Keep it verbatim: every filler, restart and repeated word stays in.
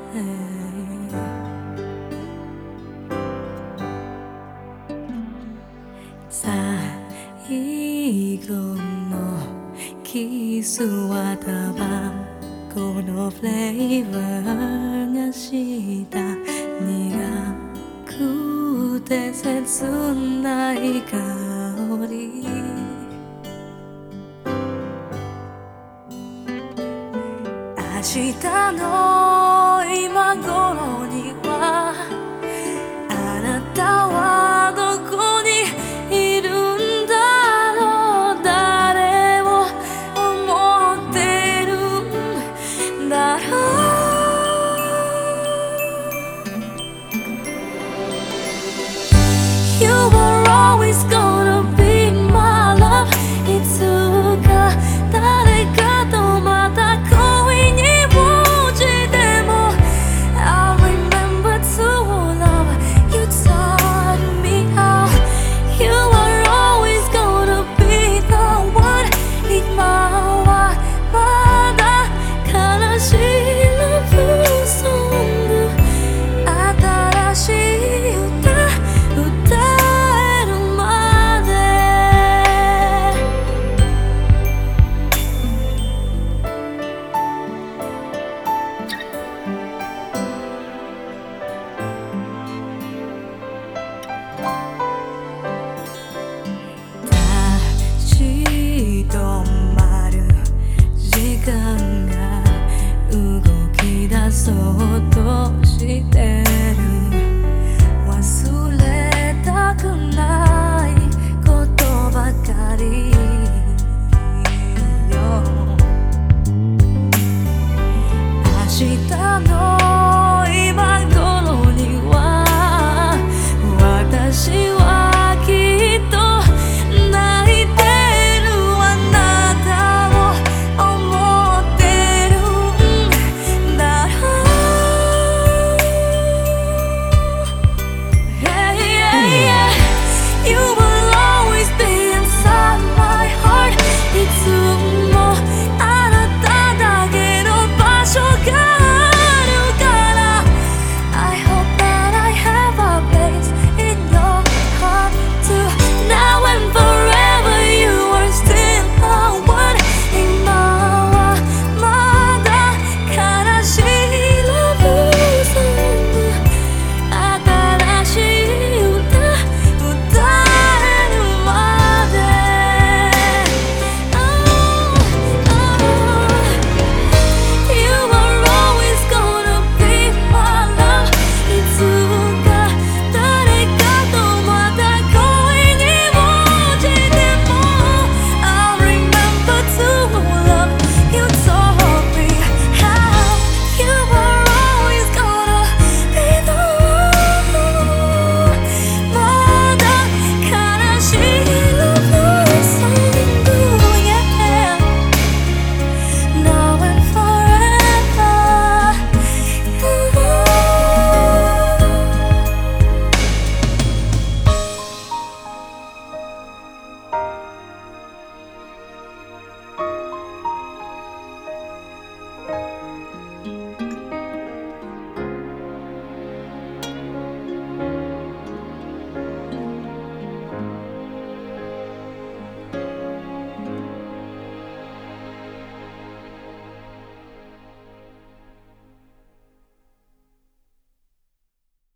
最後のキスはタバコのフレーバーがした苦くて切ない香り明日の今頃にはあなたはどこにいるんだろう誰を思ってるんだろう You were always gonna be my love いつか誰かとまた恋に落ちても I remember to love you taught me how You are always gonna be the one 今はまだ悲しい Love song 新しい歌歌えるまで立ち止まる時間が動き出そうとしてる忘れたくないことばかりよ明日の